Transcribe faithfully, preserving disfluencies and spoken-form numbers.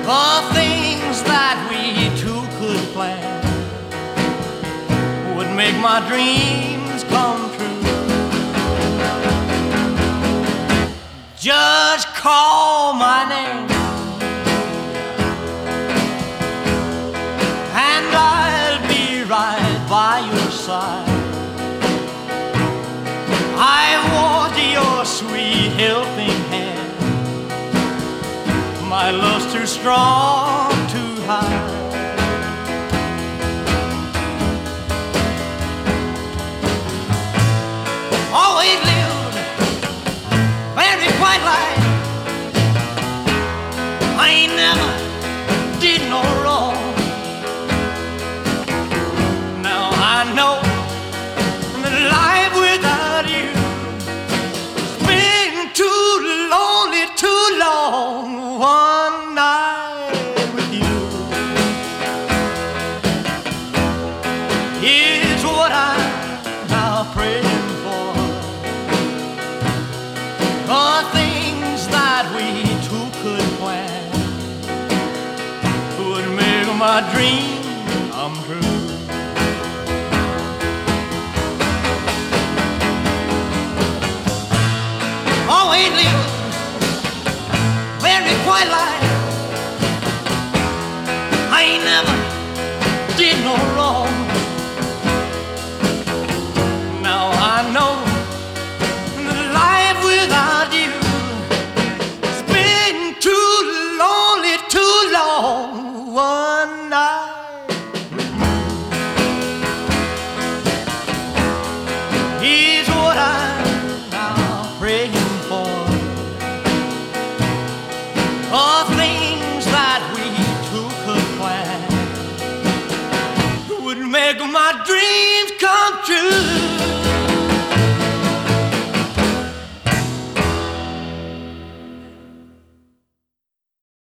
The things that we two could plan would make my dreams come true. Just call my name and I'll be right by your side. I want your sweet helping hand. My love's too strong to hide. Always lived very quiet life. I ain't never did no wrong. Now I know that life without you has been too lonely, too long. One night with you is what I'm now praying for. The things that we two could plan would make my dream come true. Always live very quiet life. I ain't never did no wrong. Now I know that life without you has been too lonely, too long. One night is what I'm now praying for. The things